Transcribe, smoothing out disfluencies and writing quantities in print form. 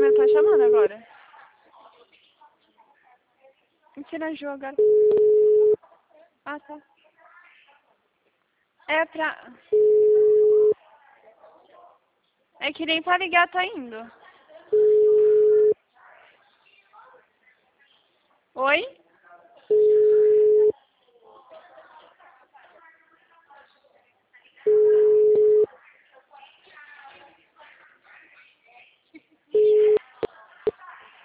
ele tá chamando agora. Mentira, Ju, agora. Ah, tá. É pra... É que nem pra ligar tá indo. Oi?